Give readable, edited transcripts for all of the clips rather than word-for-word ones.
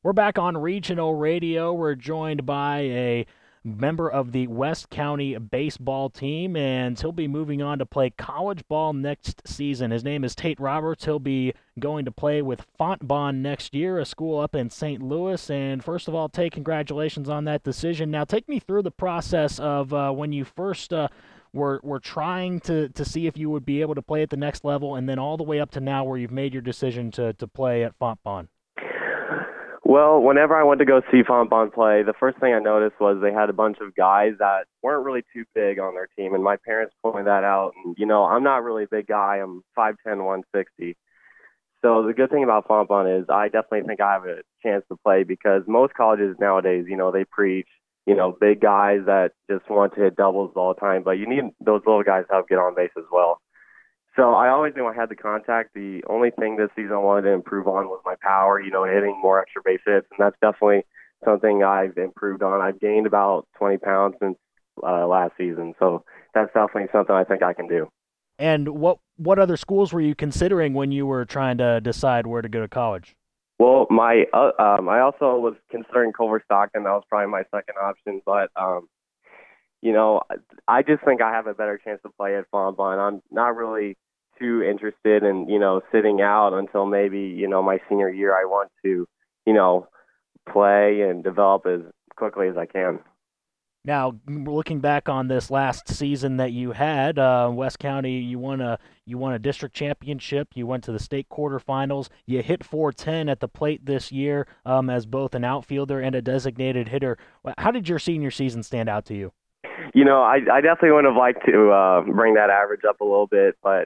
We're back on regional radio. We're joined by a member of the West County baseball team, and he'll be moving on to play college ball next season. His name is Tate Roberts. He'll be going to play with Fontbonne next year, a school up in St. Louis. And first of all, Tate, congratulations on that decision. Now, take me through the process of when you first were trying to see if you would be able to play at the next level, and then all the way up to now where you've made your decision to play at Fontbonne. Well, whenever I went to go see Fontbonne play, the first thing I noticed was they had a bunch of guys that weren't really too big on their team, and my parents pointed that out. And, I'm not really a big guy. I'm 5'10", 160. So the good thing about Fontbonne is I definitely think I have a chance to play because most colleges nowadays, they preach, big guys that just want to hit doubles all the time, but you need those little guys to help get on base as well. So I always knew I had the contact. The only thing this season I wanted to improve on was my power, hitting more extra base hits, and that's definitely something I've improved on. I've gained about 20 pounds since last season, so that's definitely something I think I can do. And what other schools were you considering when you were trying to decide where to go to college? Well, I also was considering Culver Stockton. That was probably my second option, but you know, I just think I have a better chance to play at Fontbonne. I'm not really too interested in, sitting out until maybe, my senior year. I want to, you know, play and develop as quickly as I can. Now, looking back on this last season that you had, West County, you won a district championship. You went to the state quarterfinals. You hit 410 at the plate this year as both an outfielder and a designated hitter. How did your senior season stand out to you? I definitely would have liked to bring that average up a little bit, but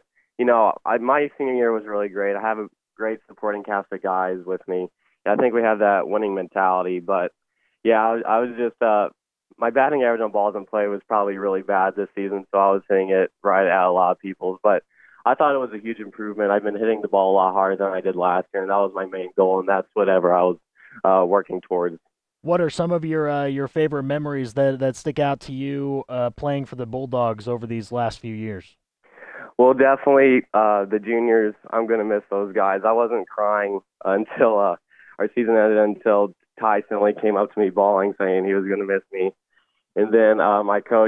my senior year was really great. I have a great supporting cast of guys with me. And I think we have that winning mentality. But yeah, I was just my batting average on balls in play was probably really bad this season, so I was hitting it right at a lot of people's. But I thought it was a huge improvement. I've been hitting the ball a lot harder than I did last year, and that was my main goal, and that's whatever I was working towards. What are some of your favorite memories that stick out to you playing for the Bulldogs over these last few years? Well, definitely the juniors. I'm going to miss those guys. I wasn't crying until our season ended until Ty Sinley came up to me bawling saying he was going to miss me. And then my coach,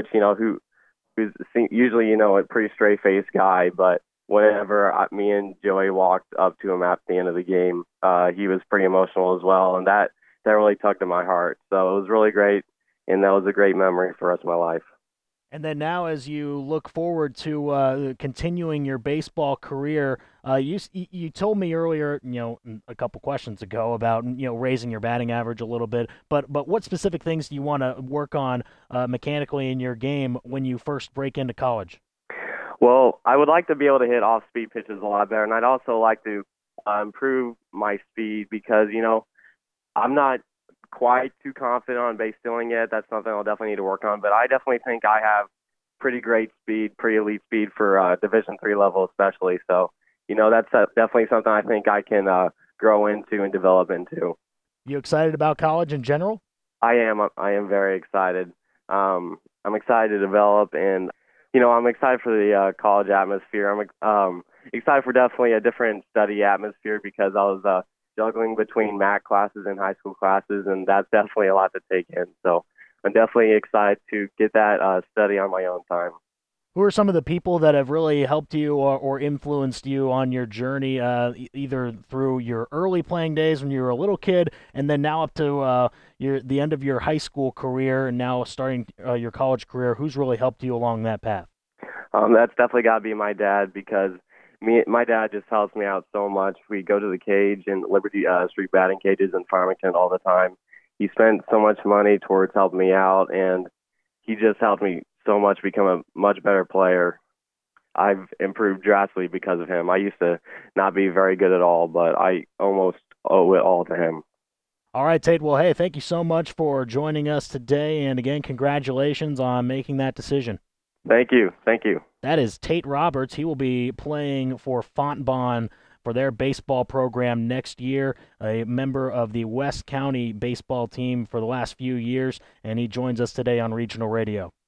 who's usually, a pretty straight-faced guy, but whenever me and Joey walked up to him at the end of the game, he was pretty emotional as well. And that really tugged at my heart. So it was really great. And that was a great memory for the rest of my life. And then now, as you look forward to continuing your baseball career, you told me earlier, a couple questions ago about raising your batting average a little bit. But what specific things do you want to work on mechanically in your game when you first break into college? Well, I would like to be able to hit off speed pitches a lot better, and I'd also like to improve my speed because I'm not quite too confident on base stealing yet. That's something I'll definitely need to work on, but I definitely think I have pretty great speed, pretty elite speed for Division III level, especially. So, that's definitely something I think I can grow into and develop into. You excited about college in general? I am. I am very excited. I'm excited to develop, and I'm excited for the college atmosphere. I'm excited for definitely a different study atmosphere because I was juggling between math classes and high school classes, and that's definitely a lot to take in. So I'm definitely excited to get that study on my own time. Who are some of the people that have really helped you or influenced you on your journey, either through your early playing days when you were a little kid, and then now up to the end of your high school career, and now starting your college career? Who's really helped you along that path? That's definitely got to be my dad because my dad just helps me out so much. We go to the cage and Liberty Street batting cages in Farmington all the time. He spent so much money towards helping me out, and he just helped me so much become a much better player. I've improved drastically because of him. I used to not be very good at all, but I almost owe it all to him. All right, Tate. Well, hey, thank you so much for joining us today, and again, congratulations on making that decision. Thank you. Thank you. That is Tate Roberts. He will be playing for Fontbonne for their baseball program next year, a member of the West County baseball team for the last few years, and he joins us today on Regional Radio.